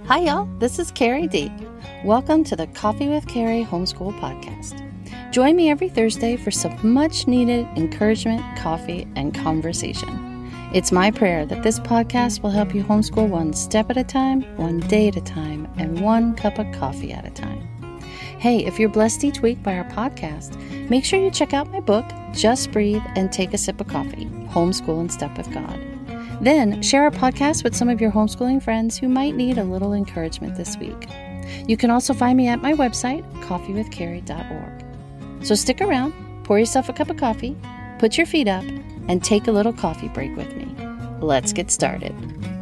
Hi, y'all. This is Carrie D. Welcome to the Coffee with Carrie Homeschool Podcast. Join me every Thursday for some much-needed encouragement, coffee, and conversation. It's my prayer that this podcast will help you homeschool one step at a time, one day at a time, and one cup of coffee at a time. Hey, if you're blessed each week by our podcast, make sure you check out my book, Just Breathe and Take a Sip of Coffee, Homeschool in Step with God. Then share our podcast with some of your homeschooling friends who might need a little encouragement this week. You can also find me at my website, coffeewithcarrie.org. So stick around, pour yourself a cup of coffee, put your feet up, and take a little coffee break with me. Let's get started.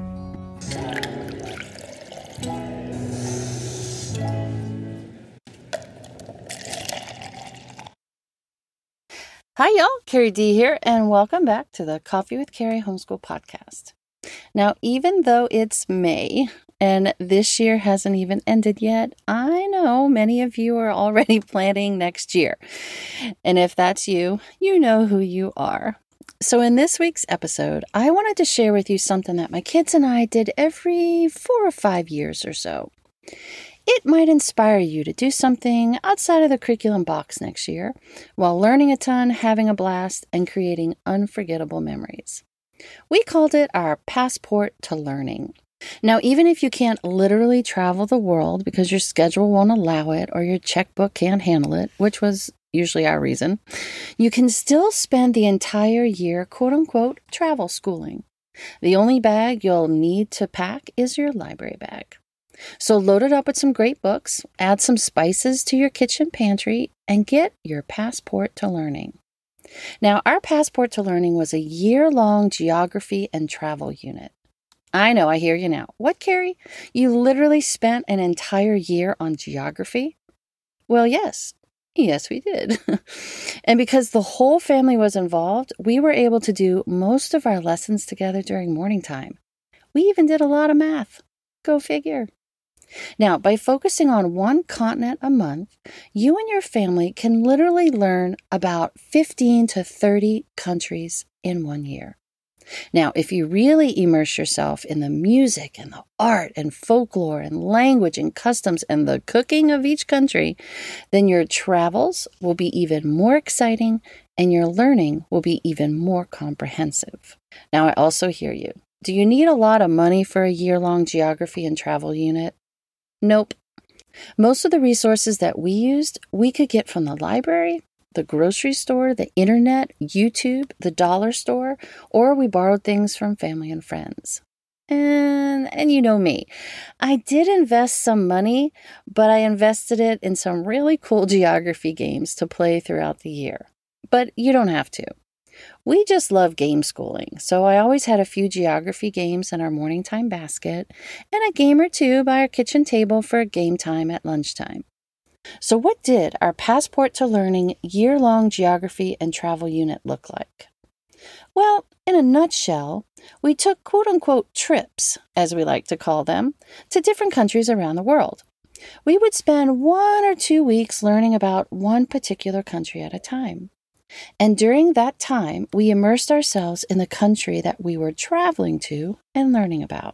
Hi, y'all. Carrie D here, and welcome back to the Coffee with Carrie Homeschool Podcast. Now, even though it's May, and this year hasn't even ended yet, I know many of you are already planning next year. And if that's you, you know who you are. So in this week's episode, I wanted to share with you something that my kids and I did every 4 or 5 years or so. It might inspire you to do something outside of the curriculum box next year while learning a ton, having a blast, and creating unforgettable memories. We called it our passport to learning. Now, even if you can't literally travel the world because your schedule won't allow it or your checkbook can't handle it, which was usually our reason, you can still spend the entire year, quote-unquote, travel schooling. The only bag you'll need to pack is your library bag. So load it up with some great books, add some spices to your kitchen pantry, and get your passport to learning. Now, our passport to learning was a year-long geography and travel unit. I know, I hear you now. What, Carrie? You literally spent an entire year on geography? Well, yes. Yes, we did. And because the whole family was involved, we were able to do most of our lessons together during morning time. We even did a lot of math. Go figure. Now, by focusing on one continent a month, you and your family can literally learn about 15 to 30 countries in 1 year. Now, if you really immerse yourself in the music and the art and folklore and language and customs and the cooking of each country, then your travels will be even more exciting and your learning will be even more comprehensive. Now, I also hear you. Do you need a lot of money for a year-long geography and travel unit? Nope. Most of the resources that we used, we could get from the library, the grocery store, the internet, YouTube, the dollar store, or we borrowed things from family and friends. And you know me. I did invest some money, but I invested it in some really cool geography games to play throughout the year. But you don't have to. We just love game schooling, so I always had a few geography games in our morning time basket and a game or two by our kitchen table for game time at lunchtime. So what did our passport to learning year-long geography and travel unit look like? Well, in a nutshell, we took quote-unquote trips, as we like to call them, to different countries around the world. We would spend 1 or 2 weeks learning about one particular country at a time. And during that time, we immersed ourselves in the country that we were traveling to and learning about.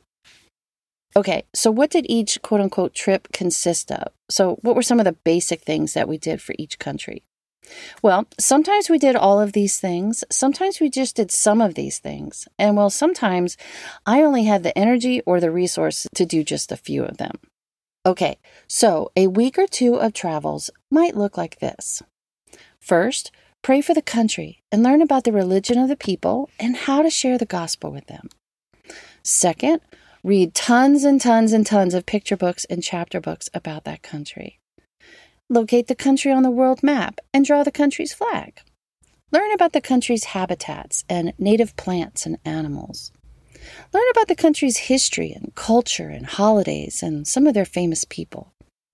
Okay, so what did each quote-unquote trip consist of? So what were some of the basic things that we did for each country? Well, sometimes we did all of these things. Sometimes we just did some of these things. And well, sometimes I only had the energy or the resource to do just a few of them. Okay, so a week or two of travels might look like this. First, pray for the country and learn about the religion of the people and how to share the gospel with them. Second, read tons and tons and tons of picture books and chapter books about that country. Locate the country on the world map and draw the country's flag. Learn about the country's habitats and native plants and animals. Learn about the country's history and culture and holidays and some of their famous people.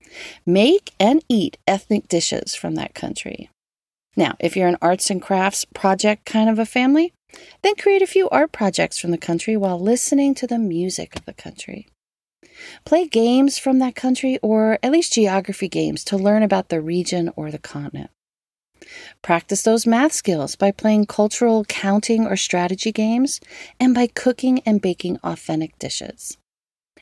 Make and eat ethnic dishes from that country. Now, if you're an arts and crafts project kind of a family, then create a few art projects from the country while listening to the music of the country. Play games from that country or at least geography games to learn about the region or the continent. Practice those math skills by playing cultural counting or strategy games and by cooking and baking authentic dishes.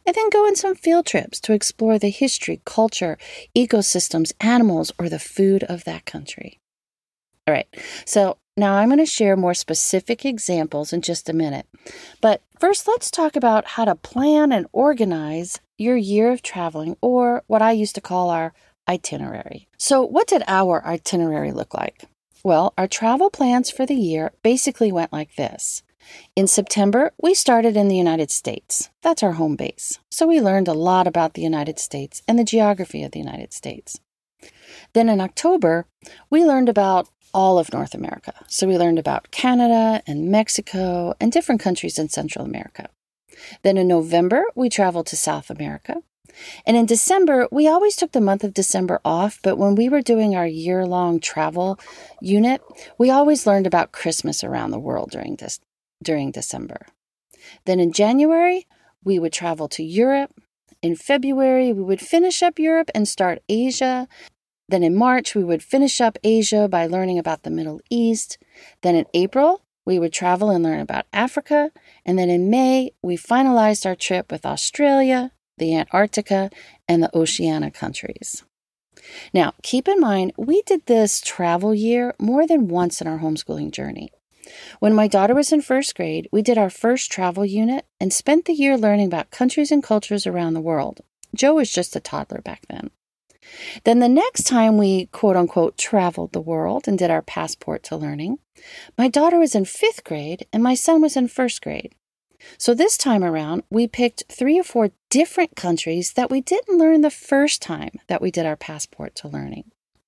and then go on some field trips to explore the history, culture, ecosystems, animals, or the food of that country. All right, so now I'm going to share more specific examples in just a minute. But first, let's talk about how to plan and organize your year of traveling, or what I used to call our itinerary. So what did our itinerary look like? Well, our travel plans for the year basically went like this. In September, we started in the United States. That's our home base. So we learned a lot about the United States and the geography of the United States. Then in October, we learned about all of North America. So we learned about Canada and Mexico and different countries in Central America. Then in November, we traveled to South America. And in December, we always took the month of December off, but when we were doing our year-long travel unit, we always learned about Christmas around the world during December. Then in January, we would travel to Europe. In February, we would finish up Europe and start Asia. Then in March, we would finish up Asia by learning about the Middle East. Then in April, we would travel and learn about Africa. And then in May, we finalized our trip with Australia, the Antarctica, and the Oceania countries. Now, keep in mind, we did this travel year more than once in our homeschooling journey. When my daughter was in first grade, we did our first travel unit and spent the year learning about countries and cultures around the world. Joe was just a toddler back then. Then the next time we, quote unquote, traveled the world and did our passport to learning, my daughter was in fifth grade and my son was in first grade. So this time around, we picked 3 or 4 different countries that we didn't learn the first time that we did our passport to learning.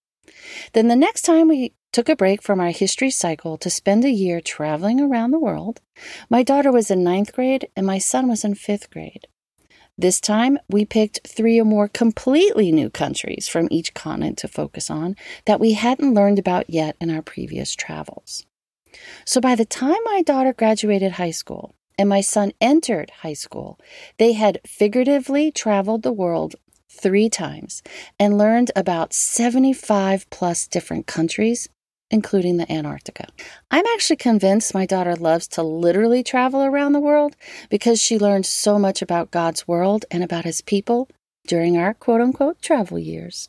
Then the next time we took a break from our history cycle to spend a year traveling around the world, my daughter was in 9th grade and my son was in 5th grade. This time, we picked 3 or more completely new countries from each continent to focus on that we hadn't learned about yet in our previous travels. So by the time my daughter graduated high school and my son entered high school, they had figuratively traveled the world 3 times and learned about 75 plus different countries, including the Antarctica. I'm actually convinced my daughter loves to literally travel around the world because she learned so much about God's world and about His people during our quote-unquote travel years.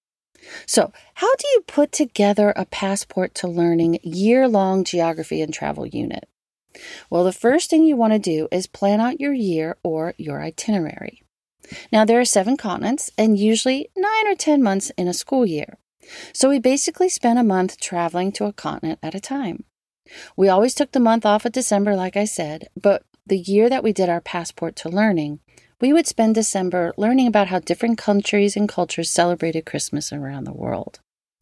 So, how do you put together a passport to learning year-long geography and travel unit? Well, the first thing you want to do is plan out your year or your itinerary. Now, there are 7 continents and usually 9 or 10 months in a school year. So we basically spent a month traveling to a continent at a time. We always took the month off of December, like I said, but the year that we did our passport to learning, we would spend December learning about how different countries and cultures celebrated Christmas around the world.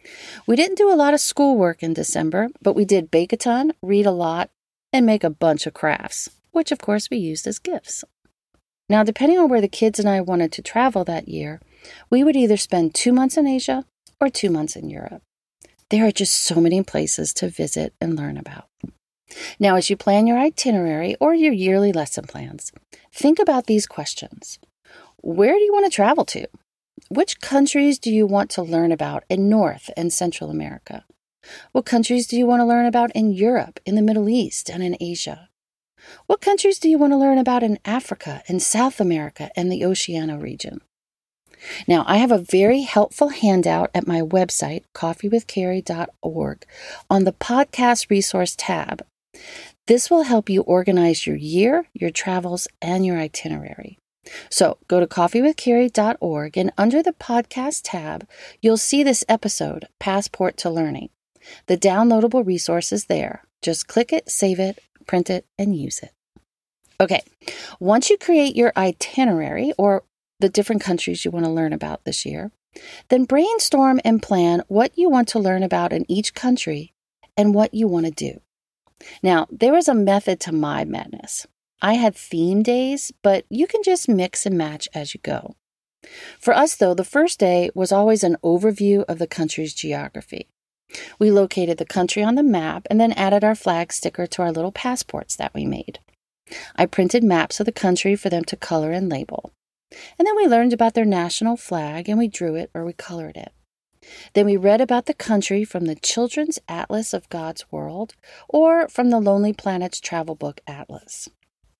We didn't do a lot of schoolwork in December, but we did bake a ton, read a lot, and make a bunch of crafts, which of course we used as gifts. Now, depending on where the kids and I wanted to travel that year, we would either spend 2 months in Asia or 2 months in Europe. There are just so many places to visit and learn about. Now, as you plan your itinerary or your yearly lesson plans, think about these questions. Where do you want to travel to? Which countries do you want to learn about in North and Central America? What countries do you want to learn about in Europe, in the Middle East, and in Asia? What countries do you want to learn about in Africa, in South America, and the Oceania region? Now, I have a very helpful handout at my website, coffeewithcarrie.org, on the podcast resource tab. This will help you organize your year, your travels, and your itinerary. So go to coffeewithcarrie.org, and under the podcast tab, you'll see this episode, Passport to Learning. The downloadable resource is there. Just click it, save it, print it, and use it. Okay, once you create your itinerary or the different countries you want to learn about this year, then brainstorm and plan what you want to learn about in each country and what you want to do. Now, there is a method to my madness. I had theme days, but you can just mix and match as you go. For us, though, the first day was always an overview of the country's geography. We located the country on the map and then added our flag sticker to our little passports that we made. I printed maps of the country for them to color and label. And then we learned about their national flag and we drew it or we colored it. Then we read about the country from the Children's Atlas of God's World or from the Lonely Planet's travel book Atlas.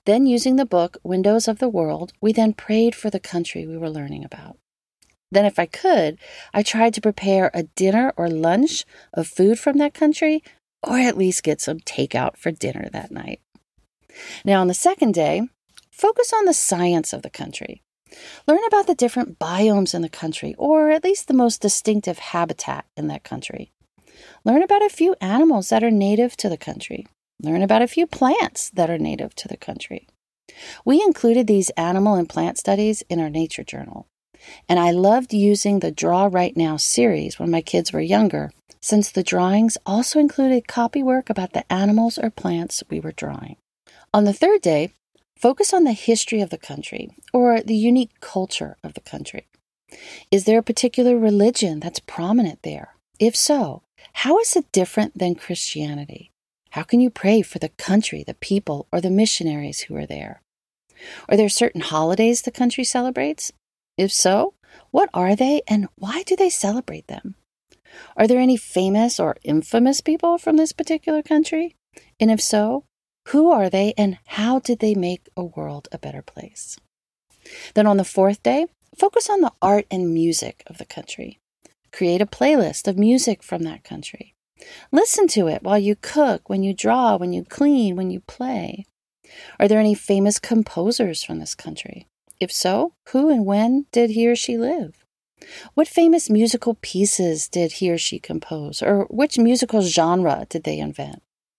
Then, using the book Windows of the World, we then prayed for the country we were learning about. Then, if I could, I tried to prepare a dinner or lunch of food from that country, or at least get some takeout for dinner that night. Now, on the second day, focus on the science of the country. Learn about the different biomes in the country, or at least the most distinctive habitat in that country. Learn about a few animals that are native to the country. Learn about a few plants that are native to the country. We included these animal and plant studies in our nature journal. And I loved using the Draw Right Now series when my kids were younger, since the drawings also included copywork about the animals or plants we were drawing. On the third day, focus on the history of the country, or the unique culture of the country. Is there a particular religion that's prominent there? If so, how is it different than Christianity? How can you pray for the country, the people, or the missionaries who are there? Are there certain holidays the country celebrates? If so, what are they and why do they celebrate them? Are there any famous or infamous people from this particular country? And if so, who are they and how did they make a world a better place? Then on the fourth day, focus on the art and music of the country. Create a playlist of music from that country. Listen to it while you cook, when you draw, when you clean, when you play. Are there any famous composers from this country? If so, who and when did he or she live? What famous musical pieces did he or she compose? Or which musical genre did they invent?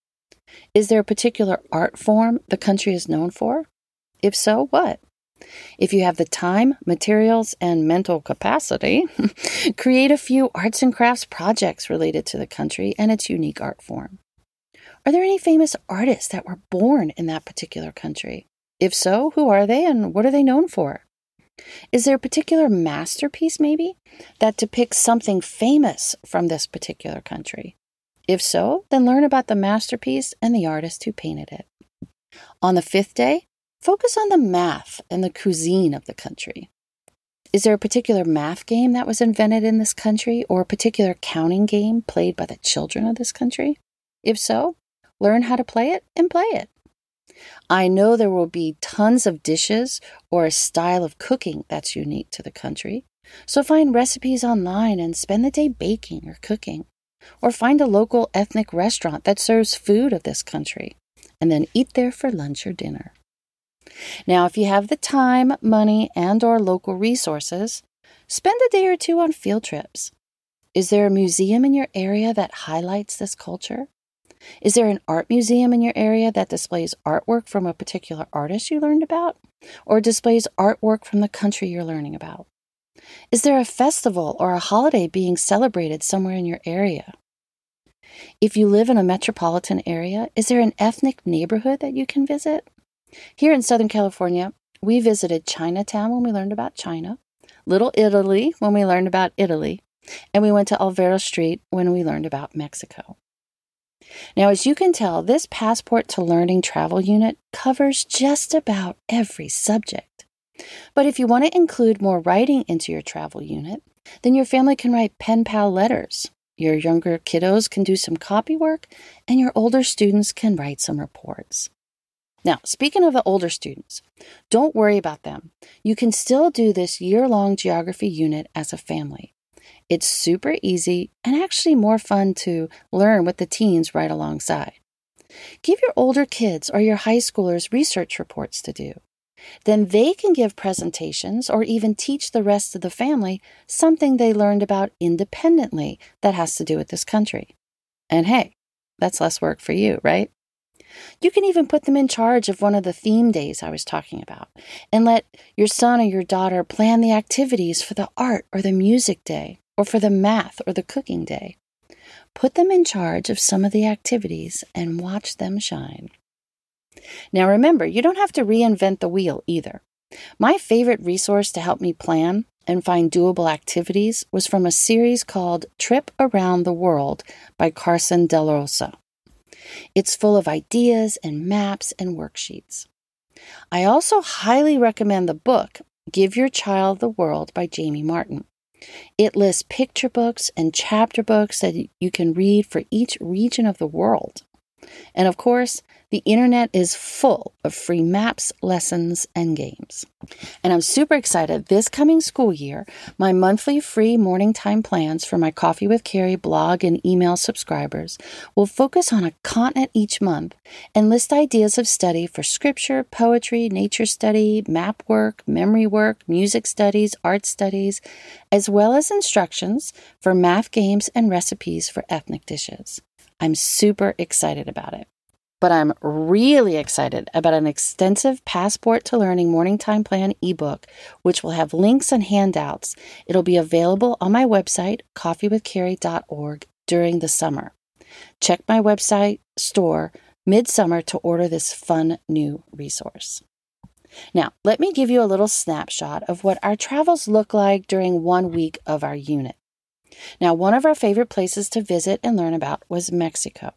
Is there a particular art form the country is known for? If so, what? If you have the time, materials, and mental capacity, create a few arts and crafts projects related to the country and its unique art form. Are there any famous artists that were born in that particular country? If so, who are they and what are they known for? Is there a particular masterpiece, maybe, that depicts something famous from this particular country? If so, then learn about the masterpiece and the artist who painted it. On the fifth day, focus on the math and the cuisine of the country. Is there a particular math game that was invented in this country or a particular counting game played by the children of this country? If so, learn how to play it and play it. I know there will be tons of dishes or a style of cooking that's unique to the country, so find recipes online and spend the day baking or cooking. Or find a local ethnic restaurant that serves food of this country, and then eat there for lunch or dinner. Now, if you have the time, money, and or local resources, spend a day or two on field trips. Is there a museum in your area that highlights this culture? Is there an art museum in your area that displays artwork from a particular artist you learned about, or displays artwork from the country you're learning about? Is there a festival or a holiday being celebrated somewhere in your area? If you live in a metropolitan area, is there an ethnic neighborhood that you can visit? Here in Southern California, we visited Chinatown when we learned about China, Little Italy when we learned about Italy, and we went to Olvera Street when we learned about Mexico. Now, as you can tell, this Passport to Learning travel unit covers just about every subject. But if you want to include more writing into your travel unit, then your family can write pen pal letters. Your younger kiddos can do some copy work, and your older students can write some reports. Now, speaking of the older students, don't worry about them. You can still do this year-long geography unit as a family. It's super easy and actually more fun to learn with the teens right alongside. Give your older kids or your high schoolers research reports to do. Then they can give presentations or even teach the rest of the family something they learned about independently that has to do with this country. And hey, that's less work for you, right? You can even put them in charge of one of the theme days I was talking about and let your son or your daughter plan the activities for the art or the music day or for the math or the cooking day. Put them in charge of some of the activities and watch them shine. Now remember, you don't have to reinvent the wheel either. My favorite resource to help me plan and find doable activities was from a series called Trip Around the World by Carson DeLaRosa. It's full of ideas and maps and worksheets. I also highly recommend the book Give Your Child the World by Jamie Martin. It lists picture books and chapter books that you can read for each region of the world. And of course, the internet is full of free maps, lessons, and games. And I'm super excited. This coming school year, my monthly free morning time plans for my Coffee with Carrie blog and email subscribers will focus on a continent each month and list ideas of study for scripture, poetry, nature study, map work, memory work, music studies, art studies, as well as instructions for math games and recipes for ethnic dishes. I'm super excited about it. But I'm really excited about an extensive Passport to Learning Morning Time Plan ebook, which will have links and handouts. It'll be available on my website, coffeewithcarrie.org, during the summer. Check my website store midsummer to order this fun new resource. Now, let me give you a little snapshot of what our travels look like during 1 week of our unit. Now, one of our favorite places to visit and learn about was Mexico.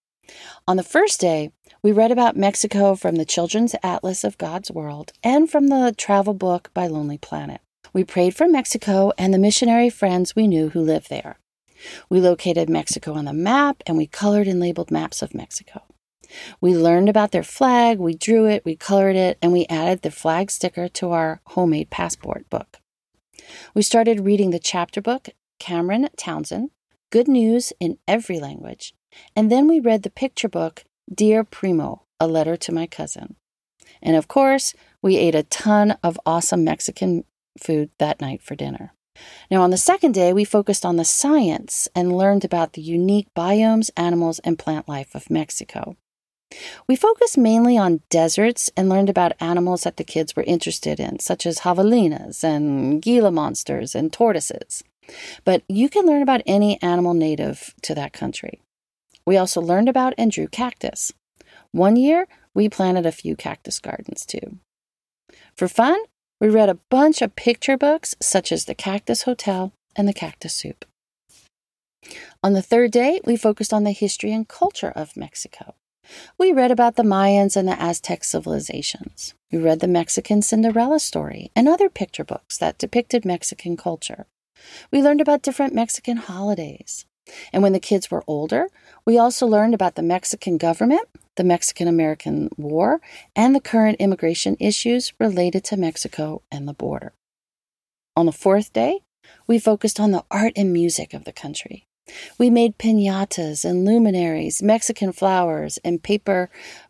On the first day, we read about Mexico from the Children's Atlas of God's World and from the travel book by Lonely Planet. We prayed for Mexico and the missionary friends we knew who lived there. We located Mexico on the map and we colored and labeled maps of Mexico. We learned about their flag, we drew it, we colored it, and we added the flag sticker to our homemade passport book. We started reading the chapter book, Cameron Townsend, Good News in Every Language. And then we read the picture book, Dear Primo, A Letter to My Cousin. And of course, we ate a ton of awesome Mexican food that night for dinner. Now, on the second day, we focused on the science and learned about the unique biomes, animals, and plant life of Mexico. We focused mainly on deserts and learned about animals that the kids were interested in, such as javelinas and Gila monsters and tortoises. But you can learn about any animal native to that country. We also learned about and drew cactus. One year, we planted a few cactus gardens too. For fun, we read a bunch of picture books such as The Cactus Hotel and The Cactus Soup. On the third day, we focused on the history and culture of Mexico. We read about the Mayans and the Aztec civilizations. We read the Mexican Cinderella story and other picture books that depicted Mexican culture. We learned about different Mexican holidays. And when the kids were older, we also learned about the Mexican government, the Mexican-American War, and the current immigration issues related to Mexico and the border. On the fourth day, we focused on the art and music of the country. We made piñatas and luminaries, Mexican flowers, and paper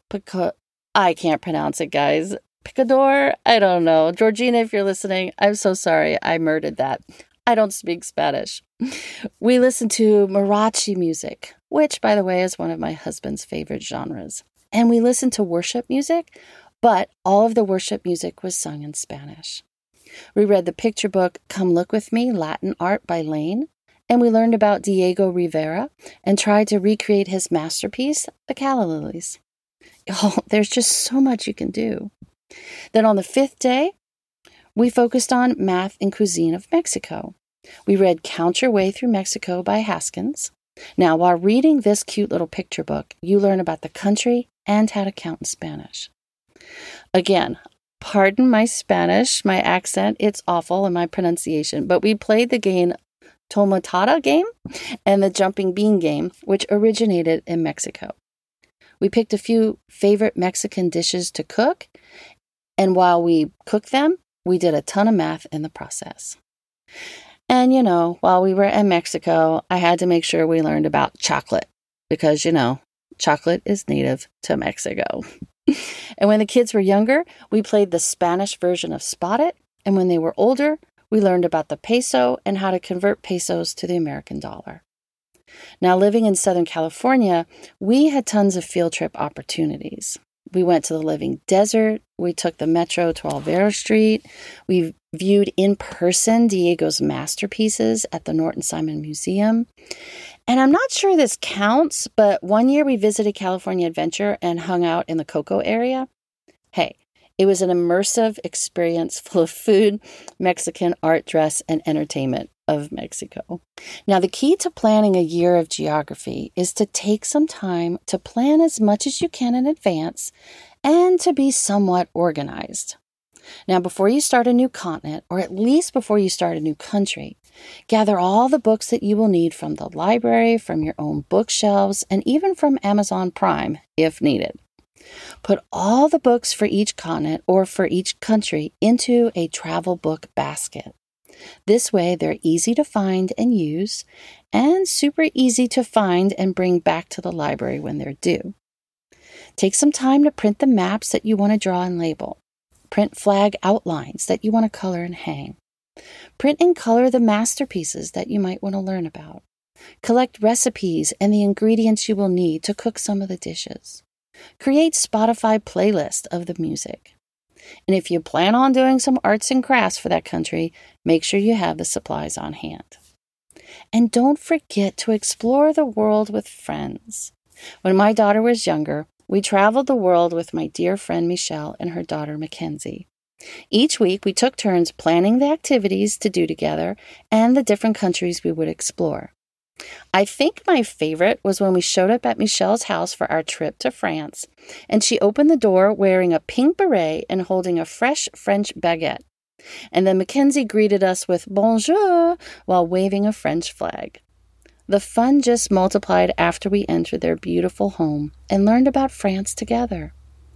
I can't pronounce it, guys. Picador? I don't know. Georgina, if you're listening, I'm so sorry I murdered that. I don't speak Spanish. We listened to mariachi music, which, by the way, is one of my husband's favorite genres. And we listened to worship music, but all of the worship music was sung in Spanish. We read the picture book, Come Look With Me, Latin Art by Lane, and we learned about Diego Rivera and tried to recreate his masterpiece, The Calla Lilies. Oh, there's just so much you can do. Then on the fifth day, we focused on math and cuisine of Mexico. We read Count Your Way Through Mexico by Haskins. Now, while reading this cute little picture book, you learn about the country and how to count in Spanish. Again, pardon my Spanish, my accent, it's awful, and my pronunciation, but we played the game Tomatada game and the Jumping Bean game, which originated in Mexico. We picked a few favorite Mexican dishes to cook, and while we cooked them, we did a ton of math in the process. And, while we were in Mexico, I had to make sure we learned about chocolate because, chocolate is native to Mexico. And when the kids were younger, we played the Spanish version of Spot It. And when they were older, we learned about the peso and how to convert pesos to the American dollar. Now, living in Southern California, we had tons of field trip opportunities. We went to the Living Desert. We took the metro to Olvera Street. We viewed in person Diego's masterpieces at the Norton Simon Museum. And I'm not sure this counts, but one year we visited California Adventure and hung out in the Cocoa area. Hey, it was an immersive experience full of food, Mexican art, dress, and entertainment of Mexico. Now, the key to planning a year of geography is to take some time to plan as much as you can in advance and to be somewhat organized. Now, before you start a new continent, or at least before you start a new country, gather all the books that you will need from the library, from your own bookshelves, and even from Amazon Prime, if needed. Put all the books for each continent or for each country into a travel book basket. This way, they're easy to find and use, and super easy to find and bring back to the library when they're due. Take some time to print the maps that you want to draw and label. Print flag outlines that you want to color and hang. Print and color the masterpieces that you might want to learn about. Collect recipes and the ingredients you will need to cook some of the dishes. Create Spotify playlists of the music. And if you plan on doing some arts and crafts for that country, make sure you have the supplies on hand. And don't forget to explore the world with friends. When my daughter was younger, we traveled the world with my dear friend Michelle and her daughter Mackenzie. Each week, we took turns planning the activities to do together and the different countries we would explore. I think my favorite was when we showed up at Michelle's house for our trip to France, and she opened the door wearing a pink beret and holding a fresh French baguette. And then Mackenzie greeted us with bonjour while waving a French flag. The fun just multiplied after we entered their beautiful home and learned about France together.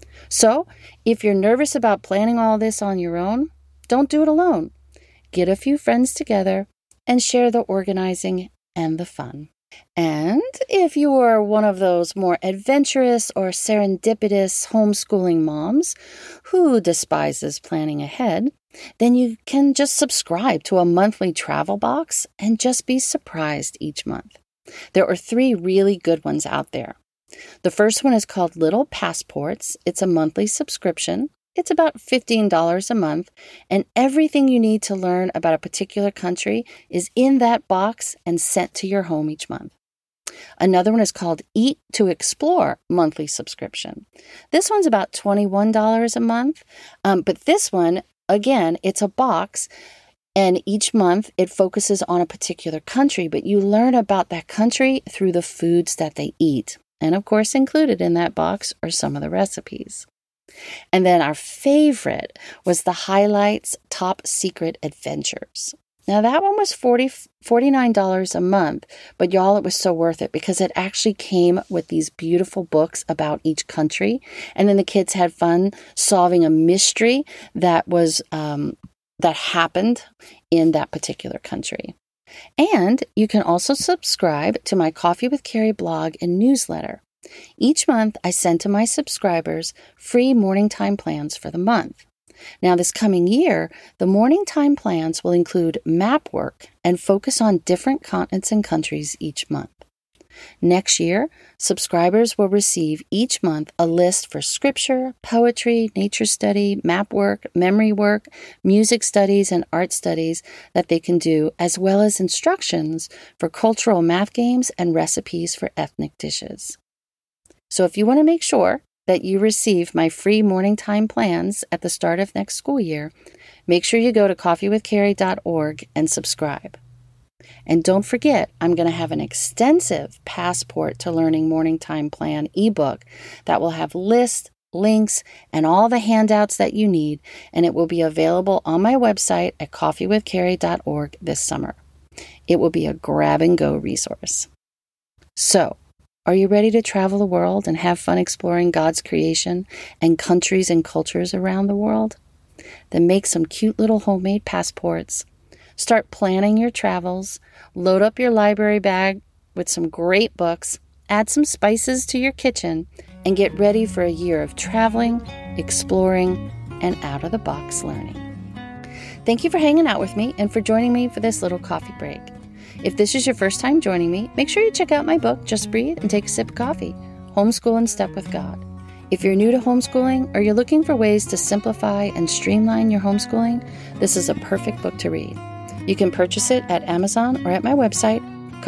So, if you're nervous about planning all this on your own, don't do it alone. Get a few friends together and share the organizing and the fun. And if you are one of those more adventurous or serendipitous homeschooling moms who despises planning ahead, then you can just subscribe to a monthly travel box and just be surprised each month. There are 3 really good ones out there. The first one is called Little Passports. It's a monthly subscription. It's about $15 a month, and everything you need to learn about a particular country is in that box and sent to your home each month. Another one is called Eat to Explore monthly subscription. This one's about $21 a month, but this one, again, it's a box, and each month it focuses on a particular country, but you learn about that country through the foods that they eat. And of course, included in that box are some of the recipes. And then our favorite was the Highlights Top Secret Adventures. Now that one was $49 a month, but y'all, it was so worth it because it actually came with these beautiful books about each country. And then the kids had fun solving a mystery that was that happened in that particular country. And you can also subscribe to my Coffee with Carrie blog and newsletter. Each month, I send to my subscribers free morning time plans for the month. Now, this coming year, the morning time plans will include map work and focus on different continents and countries each month. Next year, subscribers will receive each month a list for scripture, poetry, nature study, map work, memory work, music studies, and art studies that they can do, as well as instructions for cultural math games and recipes for ethnic dishes. So if you want to make sure that you receive my free morning time plans at the start of next school year, make sure you go to coffeewithcarrie.org and subscribe. And don't forget, I'm going to have an extensive Passport to Learning Morning Time Plan ebook that will have lists, links, and all the handouts that you need, and it will be available on my website at coffeewithcarrie.org this summer. It will be a grab-and-go resource. So, are you ready to travel the world and have fun exploring God's creation and countries and cultures around the world? Then make some cute little homemade passports. Start planning your travels. Load up your library bag with some great books. Add some spices to your kitchen and get ready for a year of traveling, exploring, and out-of-the-box learning. Thank you for hanging out with me and for joining me for this little coffee break. If this is your first time joining me, make sure you check out my book, Just Breathe and Take a Sip of Coffee, Homeschool in Step with God. If you're new to homeschooling or you're looking for ways to simplify and streamline your homeschooling, this is a perfect book to read. You can purchase it at Amazon or at my website,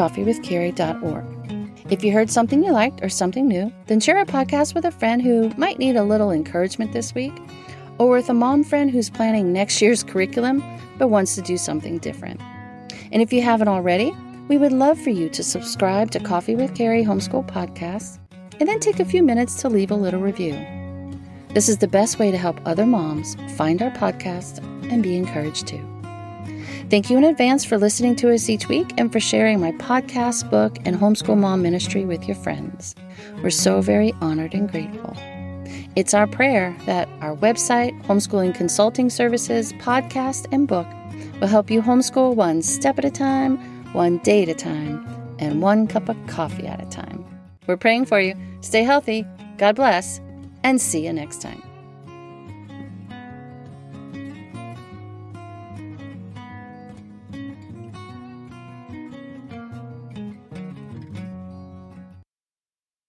coffeewithcarrie.org. If you heard something you liked or something new, then share our podcast with a friend who might need a little encouragement this week, or with a mom friend who's planning next year's curriculum but wants to do something different. And if you haven't already, we would love for you to subscribe to Coffee with Carrie Homeschool Podcast and then take a few minutes to leave a little review. This is the best way to help other moms find our podcast and be encouraged too. Thank you in advance for listening to us each week and for sharing my podcast, book, and homeschool mom ministry with your friends. We're so very honored and grateful. It's our prayer that our website, homeschooling consulting services, podcast, and book will help you homeschool one step at a time, one day at a time, and one cup of coffee at a time. We're praying for you. Stay healthy. God bless. And see you next time.